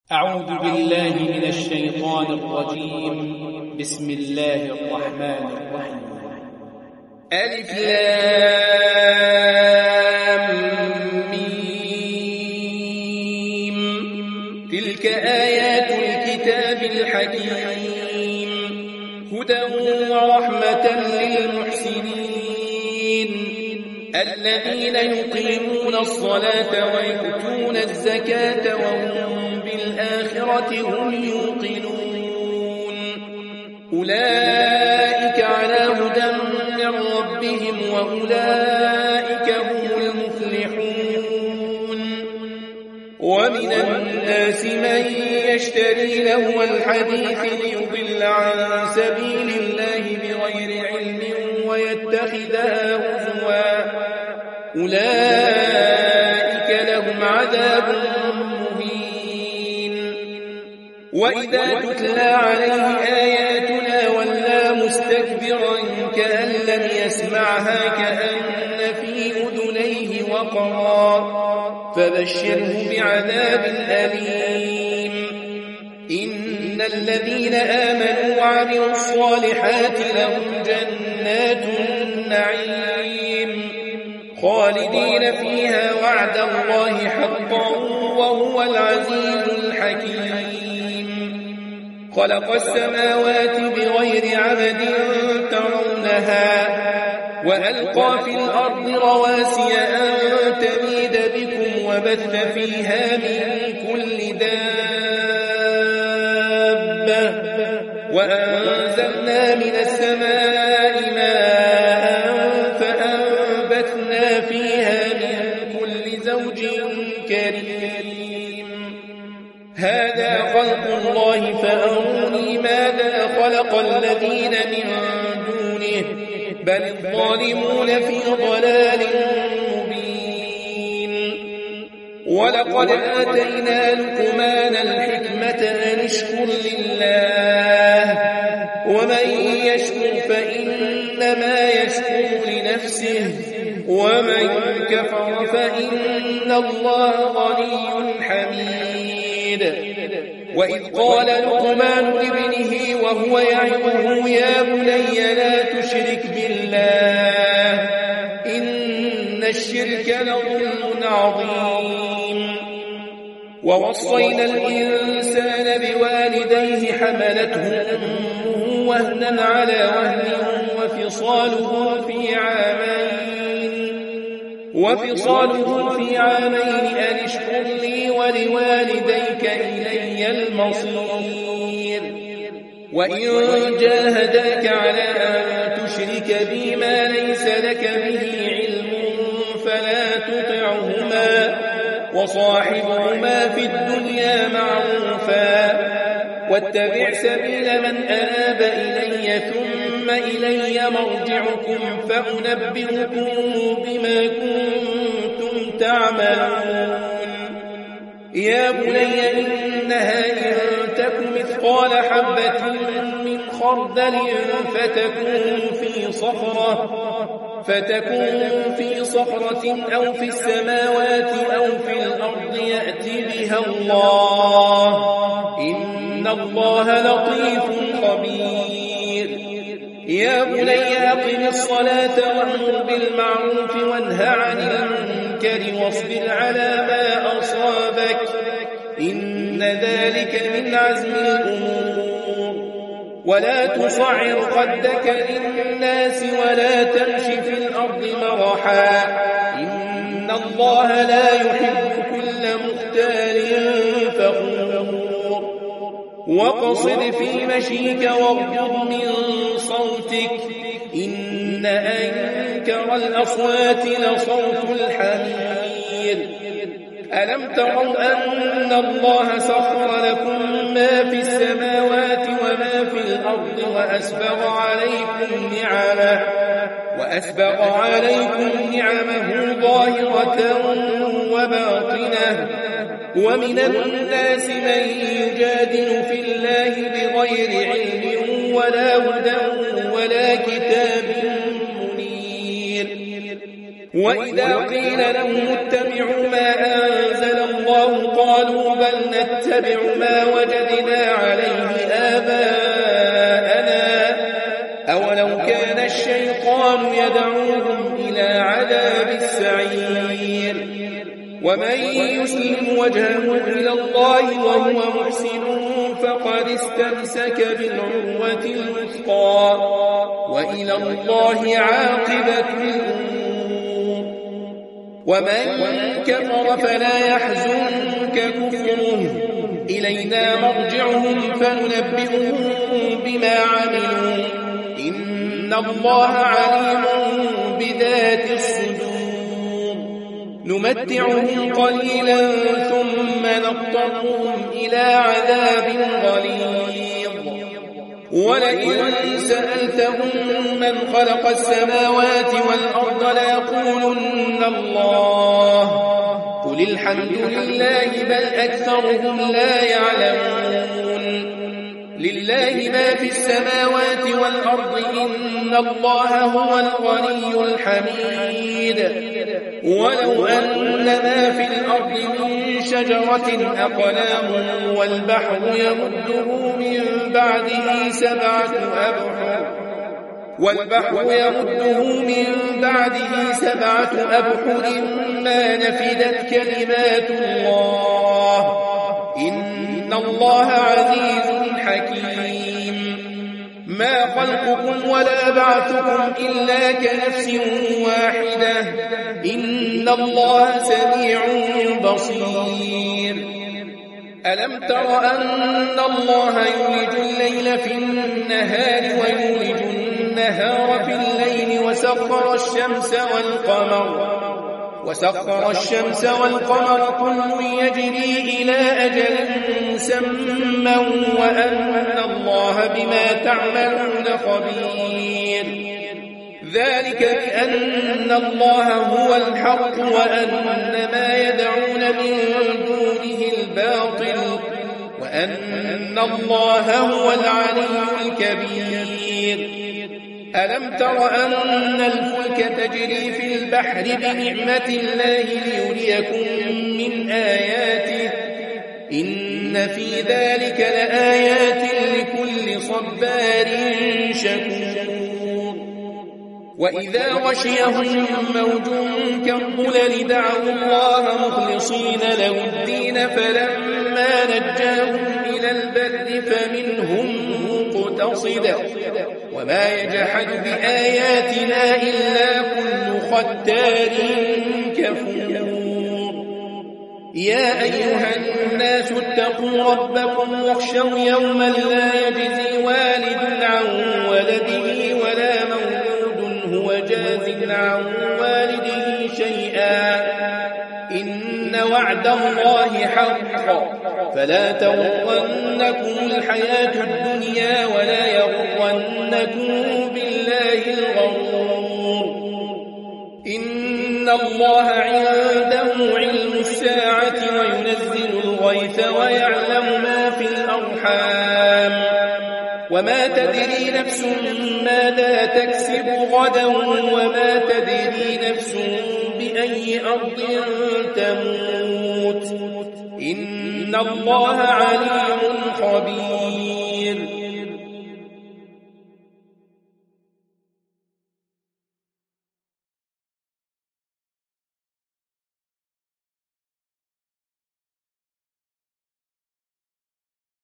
أعوذ بالله من الشيطان الرجيم. بسم الله الرحمن الرحيم. ألف لام ميم. تلك آيات الكتاب الحكيم هدى ورحمة للمحسنين الذين يقيمون الصلاة ويؤتون الزكاة وهم بالآخرة هم يوقنون أولئك على هدى من ربهم وأولئك هم المفلحون. ومن الناس من يشتري لهو الحديث ليضل عن سبيل الله بغير علم ويتخذها هزوا أولئك لهم عذاب مهين. وإذا تتلى عليه آياتنا ولى مستكبرا كأن لم يسمعها كأن في أذنيه وقرا فبشره بعذاب أليم. إن الذين آمنوا وعملوا الصالحات لهم جنات النعيم خالدين فيها وعد الله حقا وهو العزيز الحكيم. خلق السماوات بغير عمد ترونها وألقى في الأرض رواسي أن تميد بكم وبث فيها من كل دابة وأنزلنا من السماء ماء فأنبتنا فيها من كل زوج كريم. هذا خلق الله فأروني ماذا خلق الذين من دونه بل الظالمون في ضلال مبين. ولقد آتينا لقمان الحكمة أن اشكر لله ومن يشكر فإنما يشكر لنفسه ومن كفر فإن الله غني حميد. وإذ قال لقمان لابنه وهو يعظه يا بني لا تشرك بالله إن الشرك لظلم عظيم. ووصينا الإنسان بوالديه حملته أمه وهنا على وهن وفصاله في عامين أن اشكر لي ولوالديك إلي المصير. وإن جاهداك على أن تشرك بي ما ليس لك به علم فلا تطعهما وصاحبهما في الدنيا معروفا واتبع سبيل من أناب إلي ثم إلي مرجعكم فأنبئكم بما كنتم تعملون. يا بني إنها إن تك مثقال حبة من خردل فتكون في صخرة أو في السماوات أو في الأرض يأتي بها الله إن الله لطيف خبير. يا بني أقم الصلاة وأمر بالمعروف وانه عن المنكر واصبر على ما أصابك إن ذلك من عزم الأمور. ولا تصعر خدك للناس ولا تمش في الأرض مرحا إن الله لا يحب كل مختال فخور. وقصد في مشيك واغضض من صوتك إن أنكر الأصوات لصوت الحمير. ألم تروا أن الله سخر لكم ما في السماوات وما في الأرض وأسبغ عليكم نعمه ظاهرة وباطنة. ومن الناس من يجادل في الله بغير علم ولا هدى ولا كتاب منير. وإذا قيل لهم اتبعوا ما أنزل الله قالوا بل نتبع ما وجدنا عليه آباءنا أولو كان الشيطان يدعوهم إلى عذاب السعير ومن يسلم وجهه إلى الله وهو محسن فقد استمسك بالعروة الوثقى وإلى الله عاقبة الأمور ومن كفر فلا يحزنك كفره إلينا مرجعهم فننبئهم بما عملوا إن الله عليم بذات الصدور نمتعهم قليلا ثم نضطرهم إلى عذاب غليظ ولئن سألتهم من خلق السماوات والأرض ليقولن الله قل الحمد لله بل أكثرهم لا يعلمون لله ما في السماوات والأرض إن الله هو الغني الحميد ولو أن ما في الأرض من شجرة أقلام والبحر يمده من بعده سبعة أبحر ما نفدت كلمات الله إن الله عزيز حكيم ما خلقكم ولا بعثكم إلا كنفس واحدة إن الله سميع بصير ألم تر أن الله يولج الليل في النهار ويولج النهار في الليل وسخر الشمس والقمر كل يجري إلى أجل مسمى وأن الله بما تعملون خبير ذلك بأن الله هو الحق وأن ما يدعون من دونه الباطل وأن الله هو العلي الكبير ألم تر أن الفلك تجري في البحر بنعمة الله ليريكم من آياته إن في ذلك لآيات لكل صبار شكور وإذا غشيهم موج كالظلل دعوا الله مخلصين له الدين فلما نجاهم إلى البر فمنهم مقتصد وما يجحد بآياتنا إلا كل ختار كفور يا أيها الناس اتقوا ربكم واخشوا يوما لا يجزي والد عن ولده ولا مولود هو جاز عن والده شيئا إن وعد الله حق فلا تغرنكم الحياة الدنيا ولا يغرنكم بالله الغرور إن الله عنده علم الساعة وينزل الغيث ويعلم ما في الأرحام وما تدري نفس ماذا تكسب غدا وما تدري نفس بأي أرض تموت إن الله عليم خبير